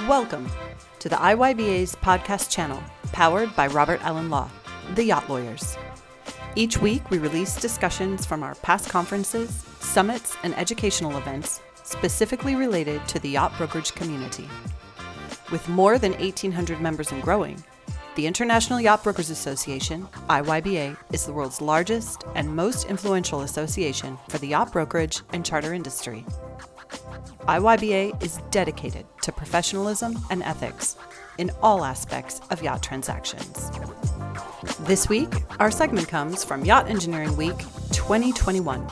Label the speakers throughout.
Speaker 1: Welcome to the IYBA's podcast channel, powered by Robert Allen Law, the Yacht Lawyers. Each week, we release discussions from our past conferences, summits, and educational events specifically related to the yacht brokerage community. With more than 1,800 members and growing, the International Yacht Brokers Association, IYBA, is the world's largest and most influential association for the yacht brokerage and charter industry. IYBA is dedicated to professionalism and ethics in all aspects of yacht transactions. This week, our segment comes from Yacht Engineering Week 2021.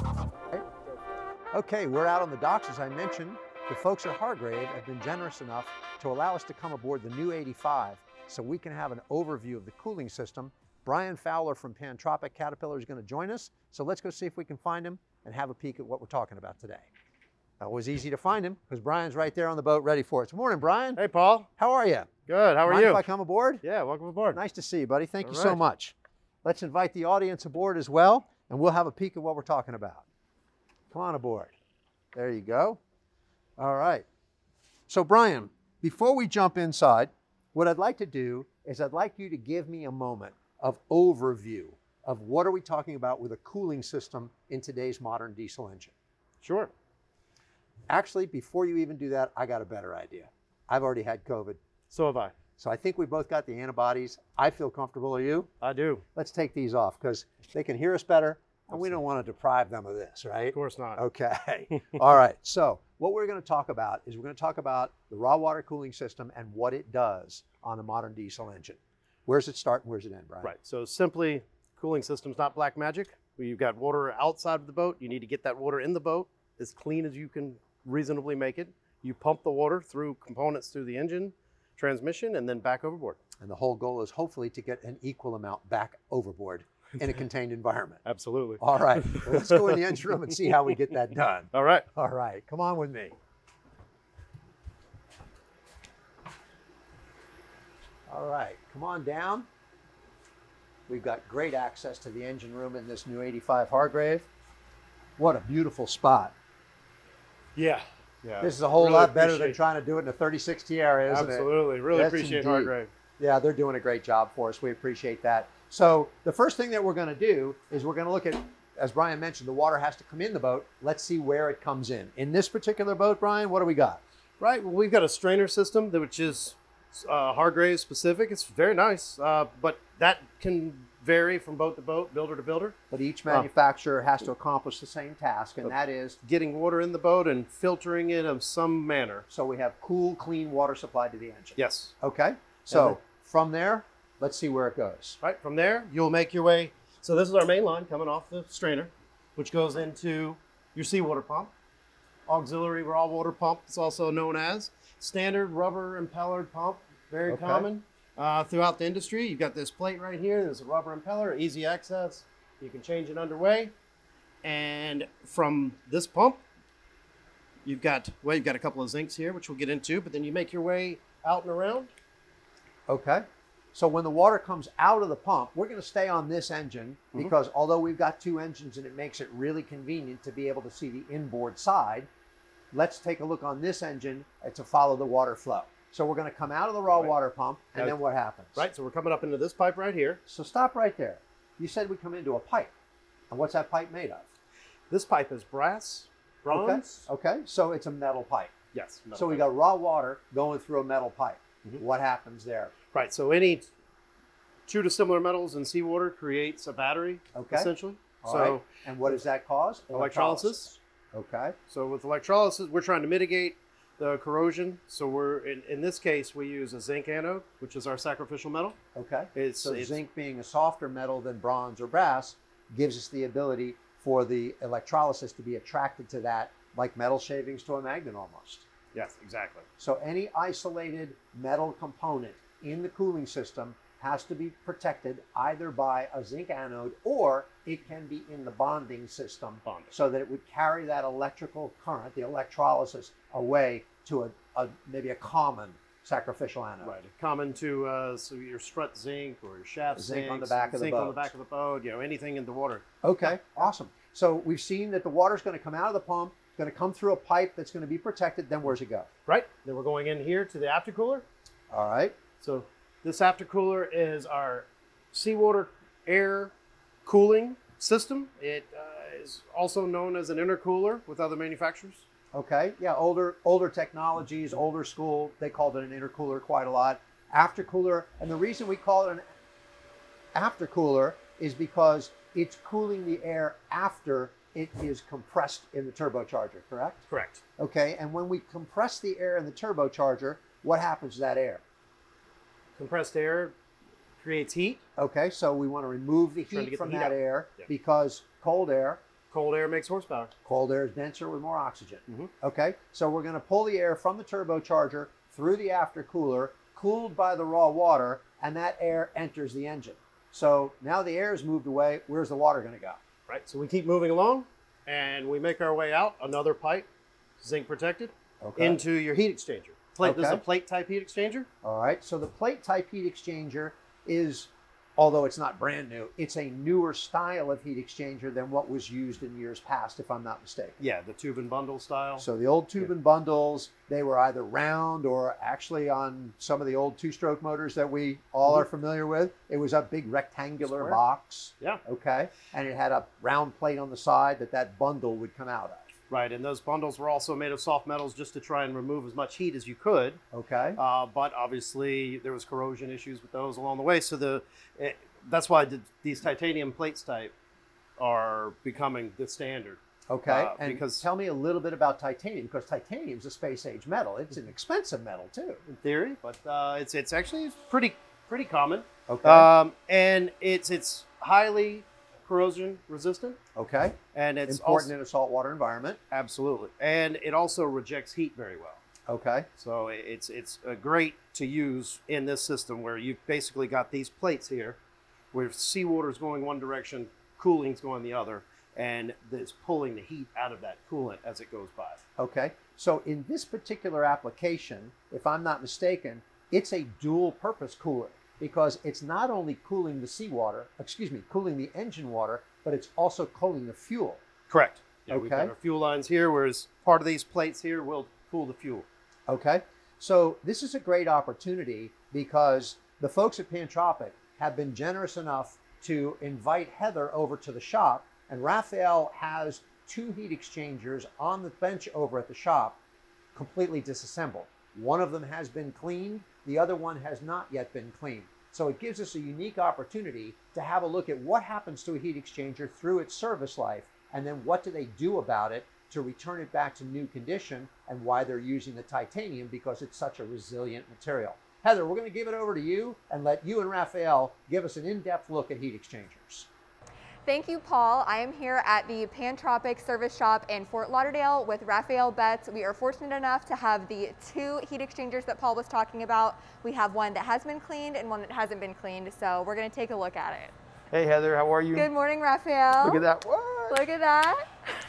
Speaker 2: Okay, we're out on the docks, as I mentioned. The folks at Hargrave have been generous enough to allow us to come aboard the new 85 so we can have an overview of the cooling system. Brian Fowler from Pantropic Caterpillar is going to join us, so let's go see if we can find him and have a peek at what we're talking about today. It was easy to find him because Brian's right there on the boat ready for us. Good morning, Brian.
Speaker 3: Hey, Paul.
Speaker 2: How are you?
Speaker 3: Good. How are
Speaker 2: Mind
Speaker 3: you?
Speaker 2: if I come aboard?
Speaker 3: Yeah, welcome aboard.
Speaker 2: Nice to see you, buddy. Thank you
Speaker 3: All
Speaker 2: so
Speaker 3: right.
Speaker 2: much. Let's invite the audience aboard as well, and we'll have a peek at what we're talking about. Come on aboard. There you go. All right. So, Brian, before we jump inside, what I'd like to do is I'd like you to give me a moment of overview of what are we talking about with a cooling system in today's modern diesel engine.
Speaker 3: Sure.
Speaker 2: Actually, before you even do that, I got a better idea. I've already had COVID,
Speaker 3: So have I.
Speaker 2: so I think we both got the antibodies. I feel comfortable. Are you?
Speaker 3: I do.
Speaker 2: Let's take these off because they can hear us better, and we don't want to deprive them of this, right?
Speaker 3: Of course not.
Speaker 2: Okay. All right. So what we're going to talk about is we're going to talk about the raw water cooling system and what it does on a modern diesel engine. Where's it start and where's it end, Brian?
Speaker 3: Right. So simply, cooling system's not black magic. You've got water outside of the boat. You need to get that water in the boat as clean as you can reasonably make it. You pump the water through components through the engine, transmission, and then back overboard.
Speaker 2: And the whole goal is hopefully to get an equal amount back overboard in a contained environment.
Speaker 3: Absolutely.
Speaker 2: All right. Well, let's go in the engine room and see how we get that done.
Speaker 3: All right.
Speaker 2: All right. Come on with me. All right. Come on down. We've got great access to the engine room in this new 85 Hargrave. What a beautiful spot.
Speaker 3: Yeah. Yeah.
Speaker 2: This is a whole
Speaker 3: Really
Speaker 2: lot better than
Speaker 3: appreciate-
Speaker 2: trying to do it in a 3060 area, isn't it?
Speaker 3: Absolutely. Really
Speaker 2: Yes,
Speaker 3: appreciate
Speaker 2: indeed.
Speaker 3: Hargrave.
Speaker 2: Yeah, they're doing a great job for us. We appreciate that. So the first thing that we're going to do is we're going to look at, as Brian mentioned, the water has to come in the boat. Let's see where it comes in. In this particular boat, Brian, what do we got?
Speaker 3: Right. Well, we've got a strainer system which is Hargrave specific. It's very nice, but that can vary from boat to boat, builder to builder.
Speaker 2: But each manufacturer has to accomplish the same task, and that is,
Speaker 3: Getting water in the boat and filtering it of some manner.
Speaker 2: so we have cool, clean water supplied to the engine.
Speaker 3: Yes.
Speaker 2: Okay. So
Speaker 3: then-
Speaker 2: from there, let's see where it goes.
Speaker 3: Right. From there, you'll make your way. So this is our main line coming off the strainer, which goes into your seawater pump. Auxiliary raw water pump, it's also known as. Standard rubber impellered pump, very
Speaker 2: Okay.
Speaker 3: common throughout the industry. You've got this plate right here. There's a rubber impeller, easy access. You can change it underway. And from this pump, you've got a couple of zincs here, which we'll get into, but then you make your way out and around.
Speaker 2: Okay. So when the water comes out of the pump, we're going to stay on this engine because although we've got two engines and it makes it really convenient to be able to see the inboard side, let's take a look on this engine to follow the water flow. So we're going to come out of the raw
Speaker 3: Right.
Speaker 2: water pump, and
Speaker 3: Now-
Speaker 2: then what happens?
Speaker 3: Right, so we're coming up into this pipe right here.
Speaker 2: So stop right there. You said we come into a pipe. And what's that pipe made of?
Speaker 3: This pipe is brass, bronze.
Speaker 2: Okay. So it's a metal pipe.
Speaker 3: Yes. metal
Speaker 2: So we
Speaker 3: pipe.
Speaker 2: got raw water going through a metal pipe.
Speaker 3: Mhm.
Speaker 2: What happens there?
Speaker 3: Right, so any two dissimilar metals in seawater creates a battery,
Speaker 2: Okay.
Speaker 3: essentially.
Speaker 2: All
Speaker 3: So
Speaker 2: right. And what does that cause?
Speaker 3: Electrolysis.
Speaker 2: Okay.
Speaker 3: So with electrolysis, we're trying to mitigate the corrosion. So we're in this case, we use a zinc anode, which is our sacrificial metal.
Speaker 2: Okay.
Speaker 3: It's
Speaker 2: So zinc being a softer metal than bronze or brass gives us the ability for the electrolysis to be attracted to that, like metal shavings to a magnet almost.
Speaker 3: Yes, exactly.
Speaker 2: So any isolated metal component in the cooling system has to be protected either by a zinc anode or it can be in the bonding system
Speaker 3: Bonding.
Speaker 2: so that it would carry that electrical current, the electrolysis, away to maybe a common sacrificial anode.
Speaker 3: Right. Common to so your strut zinc or your shaft
Speaker 2: Zinc on the
Speaker 3: zincs,
Speaker 2: back of the
Speaker 3: zinc on the
Speaker 2: boat.
Speaker 3: back of the boat. Anything in the water.
Speaker 2: Okay, awesome. So we've seen that the water's going to come out of the pump, going to come through a pipe that's going to be protected. Then where's it go?
Speaker 3: Right. Then we're going in here to the aftercooler.
Speaker 2: All right.
Speaker 3: So this aftercooler is our seawater air cooling system. It is also known as an intercooler with other manufacturers.
Speaker 2: Okay. Yeah. Older technologies, older school. They called it an intercooler quite a lot. Aftercooler. And the reason we call it an aftercooler is because it's cooling the air after it is compressed in the turbocharger, correct?
Speaker 3: Correct.
Speaker 2: Okay. And when we compress the air in the turbocharger, what happens to that air?
Speaker 3: Compressed air creates heat.
Speaker 2: Okay, so we want to remove the
Speaker 3: Trying to
Speaker 2: heat
Speaker 3: get
Speaker 2: from
Speaker 3: the heat
Speaker 2: that
Speaker 3: out.
Speaker 2: air
Speaker 3: Yeah.
Speaker 2: because cold air
Speaker 3: makes horsepower.
Speaker 2: Cold air is denser with more oxygen.
Speaker 3: Mhm.
Speaker 2: Okay, so we're going to pull the air from the turbocharger through the aftercooler, cooled by the raw water, and that air enters the engine. So now the air is moved away. Where's the water going to go?
Speaker 3: Right. So we keep moving along, and we make our way out another pipe, zinc protected,
Speaker 2: Okay.
Speaker 3: into your heat exchanger. This is a
Speaker 2: Okay.
Speaker 3: plate type heat exchanger.
Speaker 2: All right, so the plate type heat exchanger is, although it's not brand new, it's a newer style of heat exchanger than what was used in years past, if I'm not mistaken.
Speaker 3: Yeah, the tube and bundle style.
Speaker 2: So the old tube and bundles, they were either round or actually on some of the old two-stroke motors that we all are familiar with, it was a big rectangular
Speaker 3: Square.
Speaker 2: box.
Speaker 3: Yeah.
Speaker 2: Okay. And it had a round plate on the side that bundle would come out of.
Speaker 3: Right, and those bundles were also made of soft metals just to try and remove as much heat as you could.
Speaker 2: Okay.
Speaker 3: But obviously there was corrosion issues with those along the way. So that's why these titanium plates type are becoming the standard.
Speaker 2: Okay. And
Speaker 3: because
Speaker 2: tell me a little bit about titanium, because titanium is a space age metal. It's an expensive metal too.
Speaker 3: in theory, but it's actually pretty common.
Speaker 2: Okay.
Speaker 3: And it's highly corrosion resistant,
Speaker 2: Okay.
Speaker 3: and it's
Speaker 2: Important
Speaker 3: also,
Speaker 2: in a saltwater environment.
Speaker 3: absolutely, and it also rejects heat very well.
Speaker 2: Okay.
Speaker 3: So it's great to use in this system where you've basically got these plates here, where seawater's going one direction, cooling's going the other, and it's pulling the heat out of that coolant as it goes by.
Speaker 2: Okay. So in this particular application, if I'm not mistaken, it's a dual purpose cooler because it's not only cooling the cooling the engine water, but it's also cooling the fuel.
Speaker 3: Correct. Yeah, we've got
Speaker 2: Okay.
Speaker 3: our fuel lines here, whereas part of these plates here will cool the fuel.
Speaker 2: Okay. So this is a great opportunity because the folks at Pantropic have been generous enough to invite Heather over to the shop, and Raphael has 2 heat exchangers on the bench over at the shop, completely disassembled. One of them has been cleaned, the other one has not yet been cleaned. So it gives us a unique opportunity to have a look at what happens to a heat exchanger through its service life, and then what do they do about it to return it back to new condition, and why they're using the titanium because it's such a resilient material. Heather, we're going to give it over to you and let you and Raphael give us an in-depth look at heat exchangers.
Speaker 4: Thank you, Paul. I am here at the Pantropic Service Shop in Fort Lauderdale with Raphael Betts. We are fortunate enough to have the 2 heat exchangers that Paul was talking about. We have one that has been cleaned and one that hasn't been cleaned, so we're going to take a look at it.
Speaker 5: Hey Heather, how are you?
Speaker 4: Good morning, Raphael.
Speaker 5: Look at that. What?
Speaker 4: Look at that.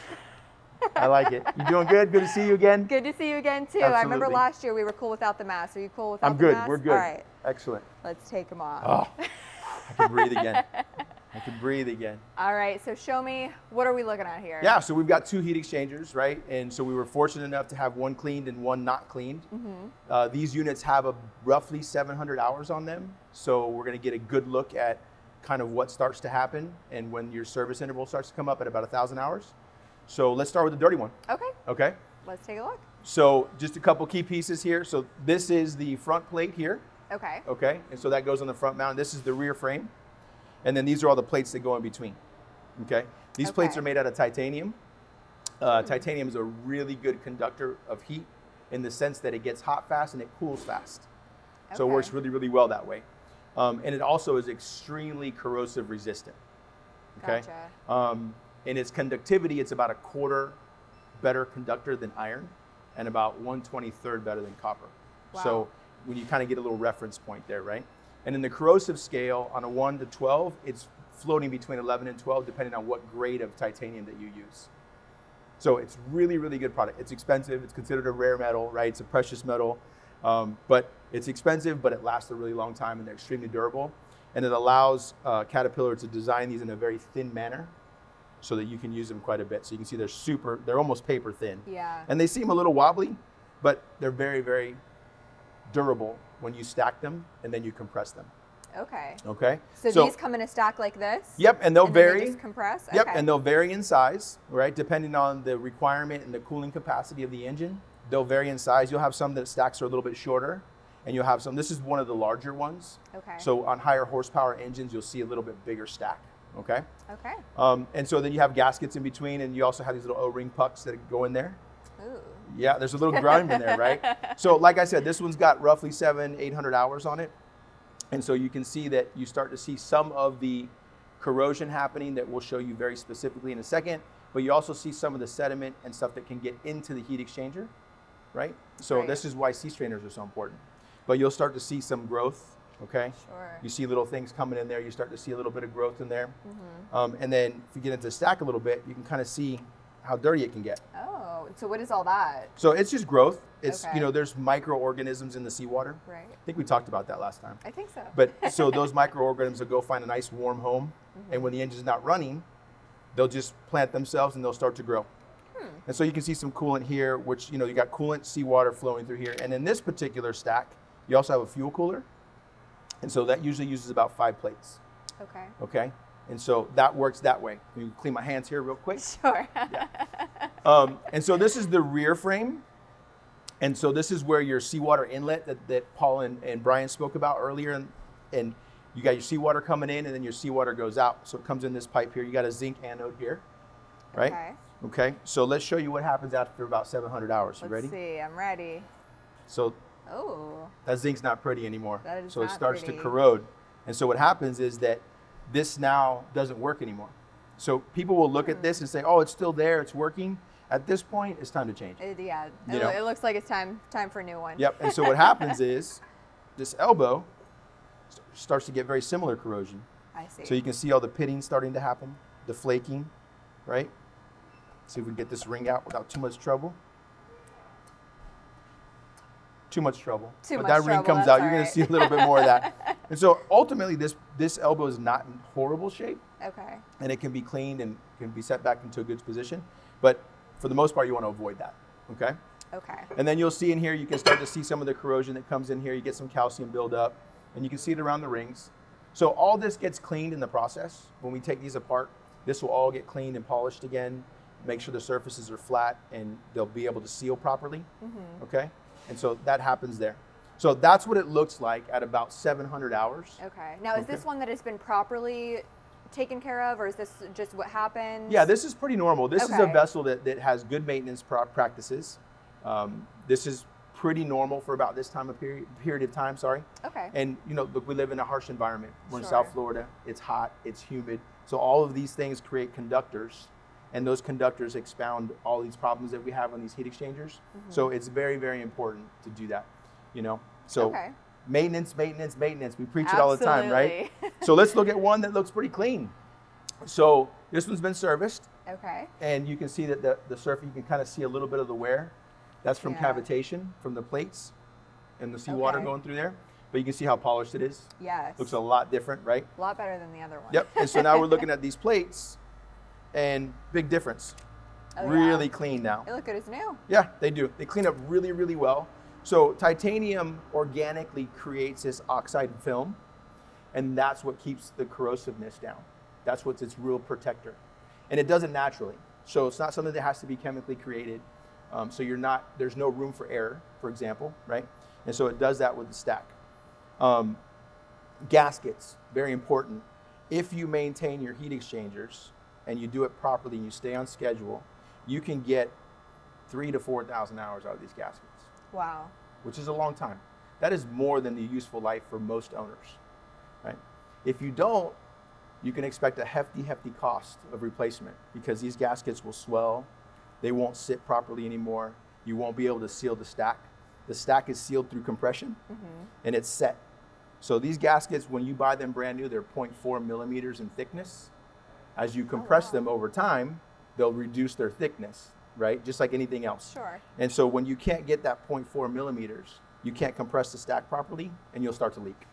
Speaker 5: I like it. You doing good? Good to see you again.
Speaker 4: Good to see you again, too. I remember
Speaker 5: Absolutely.
Speaker 4: last year we were cool without the mask. Are you cool without
Speaker 5: I'm
Speaker 4: the
Speaker 5: good.
Speaker 4: mask?
Speaker 5: We're good.
Speaker 4: All right,
Speaker 5: Excellent.
Speaker 4: let's take them off.
Speaker 5: Oh, I can breathe again. I can breathe again.
Speaker 4: All right, so show me, what are we looking at here?
Speaker 5: Yeah, so we've got 2 heat exchangers, right? And so we were fortunate enough to have one cleaned and one not cleaned. These units have roughly 700 hours on them. So we're going to get a good look at kind of what starts to happen and when your service interval starts to come up at about 1,000 hours. So let's start with the dirty one.
Speaker 4: Okay,
Speaker 5: Okay.
Speaker 4: let's take a look.
Speaker 5: So just a couple key pieces here. So this is the front plate here.
Speaker 4: Okay.
Speaker 5: Okay, and so that goes on the front mount. This is the rear frame. And then these are all the plates that go in between. Okay, these plates
Speaker 4: Okay.
Speaker 5: are made out of titanium. Titanium is a really good conductor of heat in the sense that it gets hot fast and it cools fast. So it
Speaker 4: Okay.
Speaker 5: works really, really well that way. And it also is extremely corrosive resistant. Okay,
Speaker 4: Gotcha.
Speaker 5: in its conductivity, it's about a quarter better conductor than iron and about 1/23 better than copper.
Speaker 4: Wow.
Speaker 5: So when you kind of get a little reference point there, right? And in the corrosive scale, on a 1 to 12, it's floating between 11 and 12, depending on what grade of titanium that you use. So it's really, really good product. It's expensive. It's considered a rare metal, right? It's a precious metal. But it's expensive, but it lasts a really long time, and they're extremely durable. And it allows Caterpillar to design these in a very thin manner. so that you can use them quite a bit. So you can see they're almost paper thin.
Speaker 4: Yeah.
Speaker 5: And they seem a little wobbly, but they're very, very durable when you stack them and then you compress them.
Speaker 4: Okay.
Speaker 5: Okay.
Speaker 4: So these come in a stack like this?
Speaker 5: Yep, and they'll vary.
Speaker 4: They just compress?
Speaker 5: Yep,
Speaker 4: Okay.
Speaker 5: and they'll vary in size, right? Depending on the requirement and the cooling capacity of the engine, they'll vary in size. You'll have some that stacks are a little bit shorter, and you'll have some. This is one of the larger ones.
Speaker 4: Okay.
Speaker 5: So on higher horsepower engines, you'll see a little bit bigger stack. Okay.
Speaker 4: Okay.
Speaker 5: And so then you have gaskets in between, and you also have these little O-ring pucks that go in there.
Speaker 4: Ooh.
Speaker 5: Yeah, there's a little grime in there, right? So like I said, this one's got roughly 700-800 hours on it. And so you can see that you start to see some of the corrosion happening that we'll show you very specifically in a second, but you also see some of the sediment and stuff that can get into the heat exchanger, right? So
Speaker 4: Right.
Speaker 5: this is why sea strainers are so important. But you'll start to see some growth, okay?
Speaker 4: Sure.
Speaker 5: You see little things coming in there, you start to see a little bit of growth in there. And then if you get into the stack a little bit, you can kind of see how dirty it can get.
Speaker 4: Oh, so what is all that?
Speaker 5: So it's just growth. It's,
Speaker 4: Okay.
Speaker 5: you know, there's microorganisms in the seawater.
Speaker 4: Right.
Speaker 5: I think we talked about that last time.
Speaker 4: I think so.
Speaker 5: But so those microorganisms will go find a nice warm home, and when the engine's not running, they'll just plant themselves and they'll start to grow. And so you can see some coolant here, which, you know, you got coolant, seawater flowing through here. And in this particular stack, you also have a fuel cooler. And so that usually uses about 5 plates,
Speaker 4: Okay.
Speaker 5: okay? And so that works that way. Let me clean my hands here real quick.
Speaker 4: Sure.
Speaker 5: And so this is the rear frame. And so this is where your seawater inlet that Paul and Brian spoke about earlier. And you got your seawater coming in, and then your seawater goes out. So it comes in this pipe here. You got a zinc anode here, right?
Speaker 4: Okay.
Speaker 5: Okay, so let's show you what happens after about 700 hours. You ready?
Speaker 4: Let's see. I'm ready.
Speaker 5: So
Speaker 4: Oh.
Speaker 5: that zinc's not pretty anymore.
Speaker 4: That is
Speaker 5: so it
Speaker 4: not
Speaker 5: starts
Speaker 4: pretty.
Speaker 5: to corrode. And so what happens is that this now doesn't work anymore. So people will look at this and say, oh, it's still there, it's working. At this point, it's time to change.
Speaker 4: Yeah.
Speaker 5: You know?
Speaker 4: It looks like it's time for a new one.
Speaker 5: Yep, and so what happens is this elbow starts to get very similar corrosion.
Speaker 4: I see.
Speaker 5: So you can see all the pitting starting to happen, the flaking, right? See if we can get this ring out without too much trouble. Too much trouble.
Speaker 4: Too
Speaker 5: But
Speaker 4: much
Speaker 5: that ring
Speaker 4: trouble,
Speaker 5: comes
Speaker 4: that's
Speaker 5: out,
Speaker 4: all
Speaker 5: you're going
Speaker 4: right.
Speaker 5: to see a little bit more of that. And so ultimately, this elbow is not in horrible shape,
Speaker 4: Okay.
Speaker 5: and it can be cleaned and can be set back into a good position. But for the most part, you want to avoid that, okay?
Speaker 4: Okay.
Speaker 5: And then you'll see in here, you can start to see some of the corrosion that comes in here. You get some calcium buildup, and you can see it around the rings. So all this gets cleaned in the process. When we take these apart, this will all get cleaned and polished again, make sure the surfaces are flat, and they'll be able to seal properly, okay? And so that happens there. So that's what it looks like at about 700 hours.
Speaker 4: Okay. Now, is this one that has been properly taken care of, or is this just what happened?
Speaker 5: Yeah, this is pretty normal. This is a
Speaker 4: Okay.
Speaker 5: vessel that has good maintenance practices. This is pretty normal for about this time of period of time, sorry.
Speaker 4: Okay.
Speaker 5: And you know, look, we live in a harsh environment. We're in
Speaker 4: Sure.
Speaker 5: South Florida. It's hot, it's humid. So all of these things create conductors, and those conductors expound all these problems that we have on these heat exchangers. So it's very, very important to do that, you know? So
Speaker 4: Okay.
Speaker 5: maintenance, maintenance, maintenance. We preach it all the time, right?
Speaker 4: Absolutely.
Speaker 5: So let's look at one that looks pretty clean. So this one's been serviced,
Speaker 4: Okay.
Speaker 5: and you can see that the surface, you can kind of see a little bit of the wear. That's from
Speaker 4: Yeah.
Speaker 5: cavitation from the plates and the seawater
Speaker 4: Okay.
Speaker 5: going through there. But you can see how polished it is.
Speaker 4: Yes.
Speaker 5: Looks a lot different, right?
Speaker 4: A lot better than the other one.
Speaker 5: Yep. And so now we're looking at these plates, and big difference.
Speaker 4: Oh, yeah.
Speaker 5: Really clean now.
Speaker 4: They look good as new.
Speaker 5: Yeah, they do. They clean up really, really well. So titanium organically creates this oxide film, and that's what keeps the corrosiveness down. That's what's its real protector. And it does it naturally. So it's not something that has to be chemically created. So there's no room for error, for example, right? And so it does that with the stack. Gaskets, very important. If you maintain your heat exchangers and you do it properly and you stay on schedule, you can get 3,000 to 4,000 hours out of these gaskets,
Speaker 4: Wow.
Speaker 5: which is a long time. That is more than the useful life for most owners, right? If you don't, you can expect a hefty, hefty cost of replacement because these gaskets will swell. They won't sit properly anymore. You won't be able to seal the stack. The stack is sealed through compression, and it's set. So these gaskets, when you buy them brand new, they're 0.4 millimeters in thickness. As you compress them over time, they'll reduce their thickness, right? Just like anything else.
Speaker 4: Sure.
Speaker 5: And so when you can't get that 0.4 millimeters, you can't compress the stack properly, and you'll start to leak.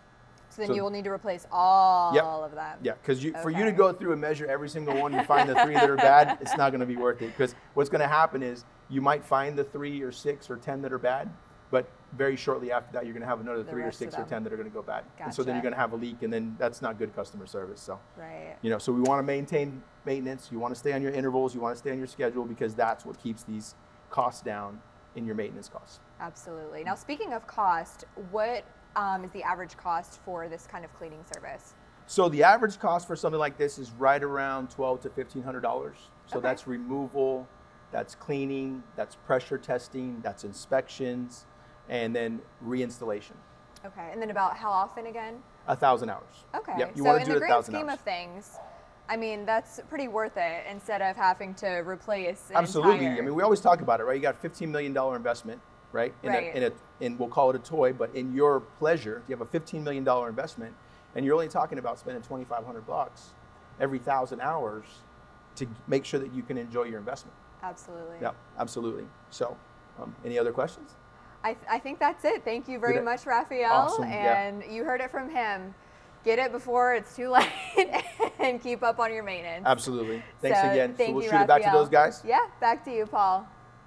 Speaker 4: So then you will need to replace all of them.
Speaker 5: Yeah, because for you to go through and measure every single one and find the 3 that are bad, it's not going to be worth it. Because what's going to happen is you might find the 3 or 6 or 10 that are bad, but very shortly after that, you're going to have another 3 or 6 or 10 that are going to go bad.
Speaker 4: Gotcha.
Speaker 5: And so then you're going to have a leak, and then that's not good customer service. So,
Speaker 4: right.
Speaker 5: So we want to maintain maintenance. You want to stay on your intervals. You want to stay on your schedule, because that's what keeps these costs down in your maintenance costs.
Speaker 4: Absolutely. Now, speaking of cost, what is the average cost for this kind of cleaning service?
Speaker 5: So the average cost for something like this is right around $1,200 to $1,500. So that's removal, that's cleaning, that's pressure testing, that's inspections, and then reinstallation.
Speaker 4: Okay, and then about how often again?
Speaker 5: 1,000 hours.
Speaker 4: Okay,
Speaker 5: Yep. You
Speaker 4: so
Speaker 5: want
Speaker 4: in
Speaker 5: to do
Speaker 4: the
Speaker 5: 1,000
Speaker 4: grand scheme
Speaker 5: hours.
Speaker 4: of things, I mean, that's pretty worth it instead of having to replace an
Speaker 5: Absolutely.
Speaker 4: entire...
Speaker 5: I mean, we always talk about it, right? You got $15 million investment, right? In we'll call it a toy, but in your pleasure, you have a $15 million investment, and you're only talking about spending $2,500 every 1,000 hours to make sure that you can enjoy your investment.
Speaker 4: Absolutely.
Speaker 5: Yeah, absolutely. So, any other questions?
Speaker 4: I think that's it. Thank you very much, Raphael.
Speaker 5: Awesome,
Speaker 4: and you heard it from him. Get it before it's too late and keep up on your maintenance.
Speaker 5: Absolutely. Thanks again.
Speaker 4: Thank
Speaker 5: so we'll
Speaker 4: you,
Speaker 5: shoot it back to
Speaker 4: Raphael.
Speaker 5: those guys.
Speaker 4: Yeah, back to you, Paul.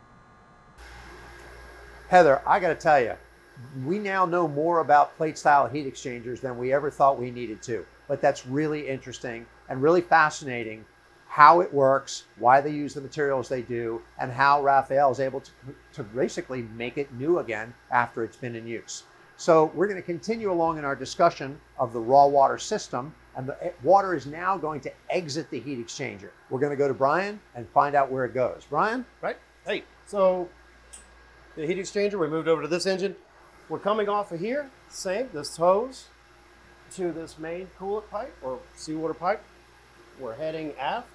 Speaker 2: Heather, I got to tell you, we now know more about plate style heat exchangers than we ever thought we needed to. But that's really interesting and really fascinating how it works, why they use the materials they do, and how Raphael is able to basically make it new again after it's been in use. So we're going to continue along in our discussion of the raw water system, and the water is now going to exit the heat exchanger. We're going to go to Brian and find out where it goes. Brian?
Speaker 3: Right. Hey, so the heat exchanger, we moved over to this engine. We're coming off of here, same, this hose to this main coolant pipe or seawater pipe. We're heading aft.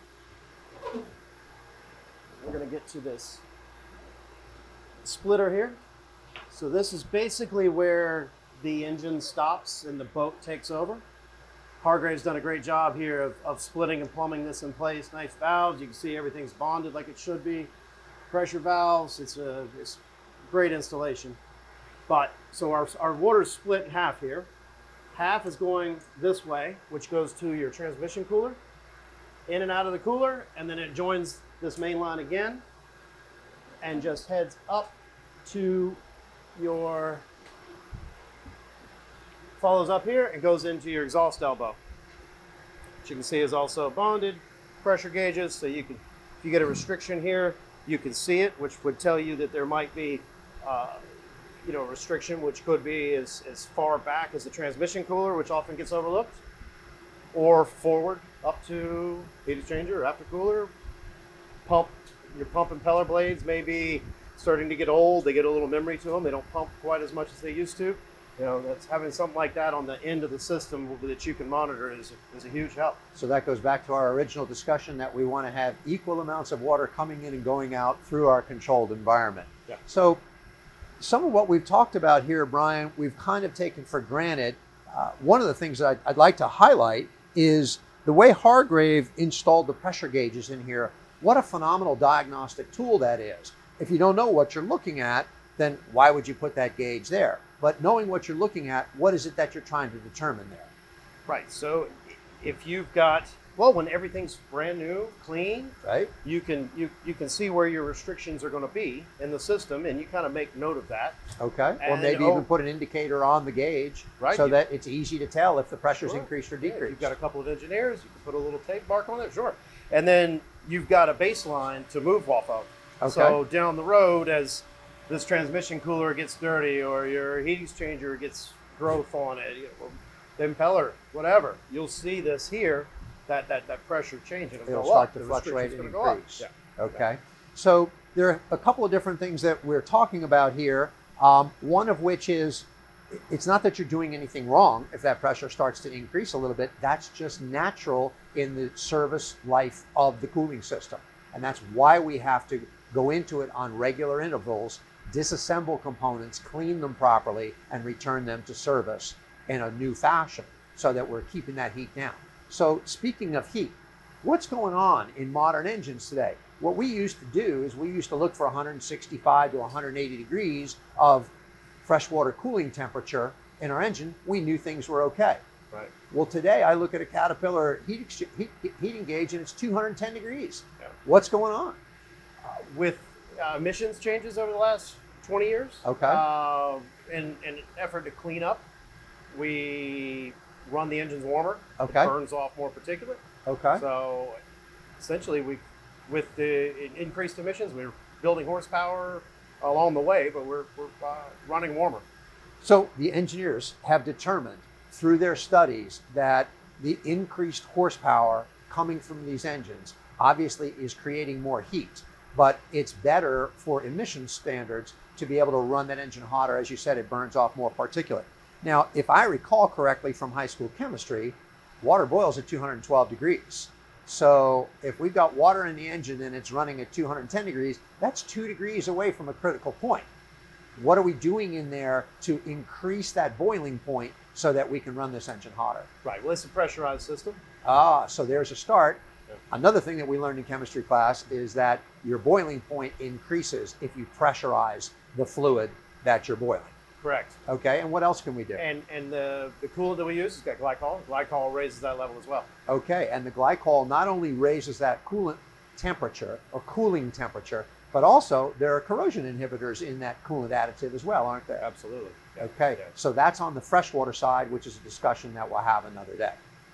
Speaker 3: We're going to get to this splitter here. So this is basically where the engine stops and the boat takes over. Hargrave's done a great job here of splitting and plumbing this in place. Nice valves. You can see everything's bonded like it should be. Pressure valves. It's great installation. But so our water's split in half here. Half is going this way, which goes to your transmission cooler, in and out of the cooler, and then it joins this main line again and just heads up to your, follows up here and goes into your exhaust elbow, which you can see is also bonded. Pressure gauges, so you can, if you get a restriction here, you can see it, which would tell you that there might be a restriction, which could be as far back as the transmission cooler, which often gets overlooked, or forward up to heat exchanger or after cooler. Pump, your pump impeller blades may be starting to get old. They get a little memory to them. They don't pump quite as much as they used to. That's having something like that on the end of the system that you can monitor is a huge help.
Speaker 2: So that goes back to our original discussion that we want to have equal amounts of water coming in and going out through our controlled environment.
Speaker 3: Yeah.
Speaker 2: So some of what we've talked about here, Brian, we've kind of taken for granted. One of the things that I'd like to highlight is the way Hargrave installed the pressure gauges in here. What a phenomenal diagnostic tool that is. If you don't know what you're looking at, then why would you put that gauge there? But knowing what you're looking at, what is it that you're trying to determine there?
Speaker 3: Right, so if you've got, well, when everything's brand new, clean,
Speaker 2: Right?
Speaker 3: you can see where your restrictions are going to be in the system, and you kind of make note of that.
Speaker 2: Okay. Or
Speaker 3: And
Speaker 2: maybe
Speaker 3: then,
Speaker 2: even put an indicator on the gauge,
Speaker 3: Right.
Speaker 2: so that it's easy to tell if the pressure's
Speaker 3: Sure.
Speaker 2: increased or
Speaker 3: Yeah, if
Speaker 2: decreased.
Speaker 3: you've got a couple of engineers, you can put a little tape mark on it, sure. And then you've got a baseline to move off of.
Speaker 2: Okay.
Speaker 3: So down the road, as this transmission cooler gets dirty or your heat exchanger gets growth on it, or the impeller, whatever, you'll see this here, that pressure change.
Speaker 2: It'll start to fluctuate and increase.
Speaker 3: Yeah.
Speaker 2: Okay. So there are a couple of different things that we're talking about here. One of which is, it's not that you're doing anything wrong if that pressure starts to increase a little bit. That's just natural in the service life of the cooling system. And that's why we have to go into it on regular intervals, disassemble components, clean them properly, and return them to service in a new fashion so that we're keeping that heat down. So speaking of heat, what's going on in modern engines today? What we used to do is we used to look for 165 to 180 degrees of freshwater cooling temperature in our engine, we knew things were okay.
Speaker 3: Right.
Speaker 2: Well, today I look at a Caterpillar heating gauge and it's 210 degrees.
Speaker 3: Yeah.
Speaker 2: What's going on?
Speaker 3: With emissions changes over the last 20 years,
Speaker 2: Okay.
Speaker 3: in an effort to clean up, we run the engines warmer.
Speaker 2: Okay.
Speaker 3: It burns off more particulate.
Speaker 2: Okay.
Speaker 3: So essentially, with the increased emissions, we're building horsepower along the way, but we're running warmer.
Speaker 2: So the engineers have determined through their studies that the increased horsepower coming from these engines obviously is creating more heat, but it's better for emission standards to be able to run that engine hotter. As you said, it burns off more particulate. Now, if I recall correctly from high school chemistry, water boils at 212 degrees. So if we've got water in the engine and it's running at 210 degrees, that's 2 degrees away from a critical point. What are we doing in there to increase that boiling point so that we can run this engine hotter?
Speaker 3: Right. Well, it's a pressurized system.
Speaker 2: So there's a start.
Speaker 3: Yeah.
Speaker 2: Another thing that we learned in chemistry class is that your boiling point increases if you pressurize the fluid that you're boiling.
Speaker 3: Correct.
Speaker 2: Okay, and what else can we do?
Speaker 3: And the coolant that we use has got glycol. Glycol raises that level as well.
Speaker 2: Okay, and the glycol not only raises that coolant temperature or cooling temperature, but also there are corrosion inhibitors in that coolant additive as well, aren't there?
Speaker 3: Absolutely. Yeah.
Speaker 2: Okay,
Speaker 3: Yeah.
Speaker 2: so that's on the freshwater side, which is a discussion that we'll have another day.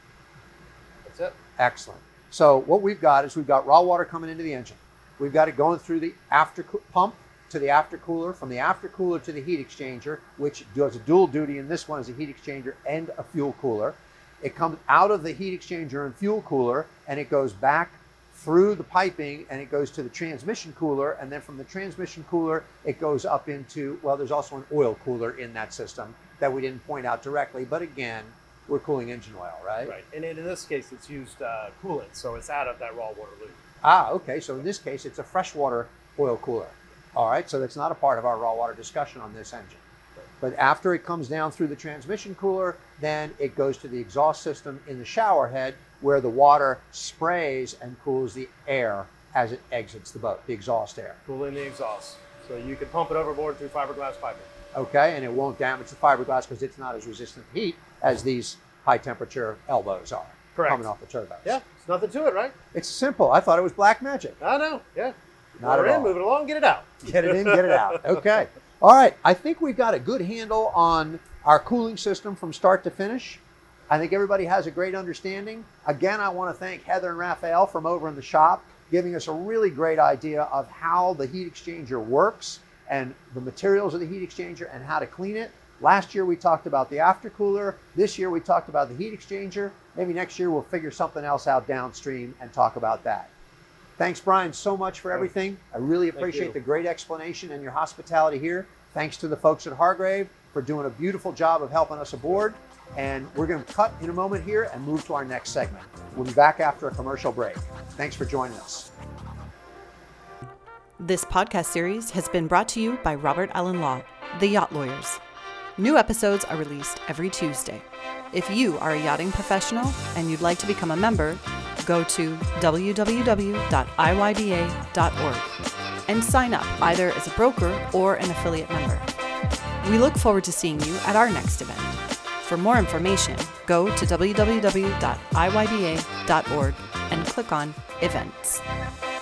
Speaker 3: That's it.
Speaker 2: Excellent. So what we've got is we've got raw water coming into the engine. We've got it going through the after pump to the aftercooler, from the aftercooler to the heat exchanger, which does a dual duty, and this one is a heat exchanger and a fuel cooler. It comes out of the heat exchanger and fuel cooler, and it goes back through the piping, and it goes to the transmission cooler, and then from the transmission cooler, it goes up into, well, there's also an oil cooler in that system that we didn't point out directly, but again, we're cooling engine oil, right?
Speaker 3: Right. And in this case, it's used coolant, so it's out of that raw water loop.
Speaker 2: Okay, so in this case, it's a freshwater oil cooler. All right, so that's not a part of our raw water discussion on this engine. But after it comes down through the transmission cooler, then it goes to the exhaust system in the shower head where the water sprays and cools the air as it exits the boat, the exhaust air.
Speaker 3: Cooling the exhaust. So you can pump it overboard through fiberglass piping.
Speaker 2: Okay, and it won't damage the fiberglass because it's not as resistant to heat as these high temperature elbows are.
Speaker 3: Correct.
Speaker 2: Coming off the turbos.
Speaker 3: Yeah, it's nothing to it, right?
Speaker 2: It's simple. I thought it was black magic.
Speaker 3: I know, yeah.
Speaker 2: Not
Speaker 3: We're
Speaker 2: at
Speaker 3: in,
Speaker 2: all.
Speaker 3: move it along, get it out.
Speaker 2: Get it in, get it out. Okay. All right. I think we've got a good handle on our cooling system from start to finish. I think everybody has a great understanding. Again, I want to thank Heather and Raphael from over in the shop, giving us a really great idea of how the heat exchanger works and the materials of the heat exchanger and how to clean it. Last year we talked about the aftercooler. This year we talked about the heat exchanger. Maybe next year we'll figure something else out downstream and talk about that. Thanks, Brian, so much for everything. I really appreciate the great explanation and your hospitality here. Thanks to the folks at Hargrave for doing a beautiful job of helping us aboard. And we're going to cut in a moment here and move to our next segment. We'll be back after a commercial break. Thanks for joining us.
Speaker 1: This podcast series has been brought to you by Robert Allen Law, the Yacht Lawyers. New episodes are released every Tuesday. If you are a yachting professional and you'd like to become a member, go to www.iyba.org and sign up either as a broker or an affiliate member. We look forward to seeing you at our next event. For more information, go to www.iyba.org and click on Events.